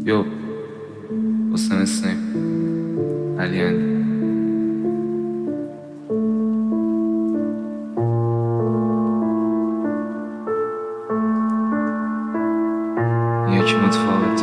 یو حسین اسنیپ علی اندی یکی متفاوت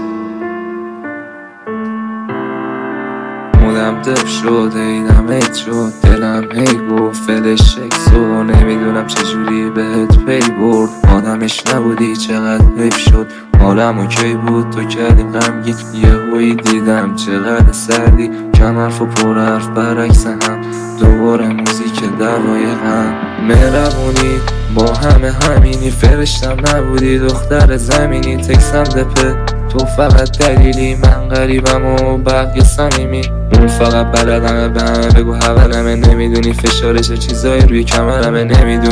مودم دف شد ایدم هیت شد دلم هی گفت فلش اکسو نمیدونم چجوری بهت پی برد آدمش نبودی چقدر حیف شد حالم اوکی بود تو کردی غمگین یهویی دیدم چقدر سردی کم حرف و پر حرف برعکس هم دوباره موزیک دوای هم مهربونی با همه همینی فرشتم نبودی دختر زمینی تکسم دپه تو فقط دلیلی من غریبم و بقیه صمیمی اون فقط بلدمه به همه بگو حولمه نمیدونی فشارش چیزایی روی کمرمه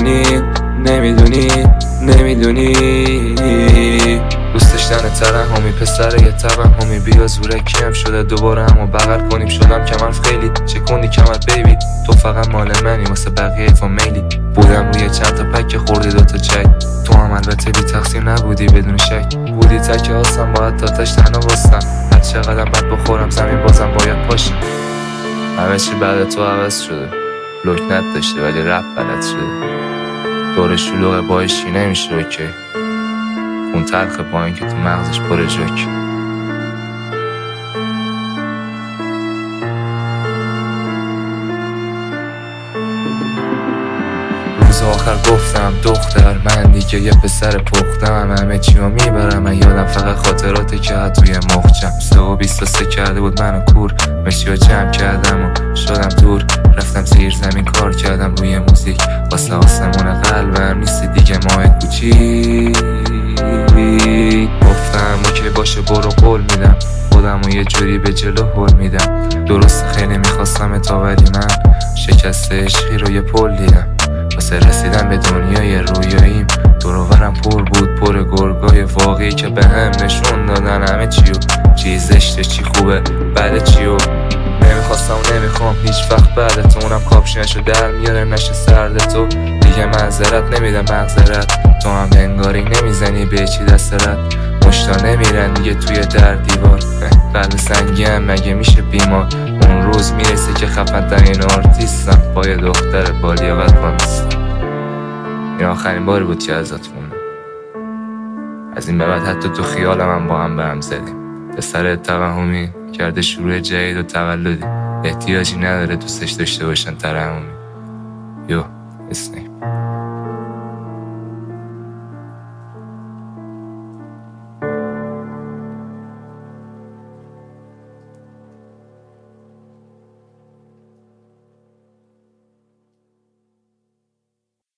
نمیدونی دوست داشتن ترحمی پسر یه توهمی بیا زورکیم شده دوباره همو بغل کنیم شدم کمر خیلی چکوندی کمر بیبی تو فقط مال منی واسه بقیه فامیلی بودم روی چند تا پک خوردی دوتا چک تو هم البته بی تقصیر نبودی بدون شک بودی تک آسم باید تاتش تنها باستم هر چقدر بد بخورم زمین بازم باید پاشم همه چی بعد تو عوض شده لکنت داشته ولی رپ بلد شده دور شلوغ بایشی نمیشه اوکی اون تلخ پایین که تو مغزش پر جوک روز آخر گفتم دختر من دیگه یه پسر پختم همه چیو میبرم من یادم فقط خاطراته که توی مخچم 3:23 کرده بود منو کور مشیو جمع کردم و شدم دور رفتم زیر زمین کار کردم روی موزیک واسه آسمون قلبم نیستی دیگه ماه کوچیک گفتم اوکی باشه برو قول میدم خودم و یه جوری به جلو هل میدم درست خیلی میخواستم تا ولی من شکست عشقی رو یه پل دیدم واسه رسیدن به دنیای رویاییم دروبرم پر بود پر گرگای واقعی که به هم نشون دادن همه چیو چی زشته چی خوبه بعد چیو نمیخواستم و نمیخوام هیچ وقت بعد تو اونم کاپشنشو در میاره نشه سرد تو دیگه معذرت نمیدم مغزرت تو هم انگاری نمیزنی به چی دسترت مشتا نمیرن دیگه توی در دیوار قلب سنگی هم مگه میشه بیمار اون روز میرسه که خفن ترین آرتیستم با یه دختر بالیاقت نیستم این آخرین باری بود که ازت موندم از این به بعد حتی تو خیالم هم با هم به هم زدیم پسر توهمی کرده شروع جدید و تولدی احتیاجی نداره دوستش داشته باشن ترحمی یو اسنیپ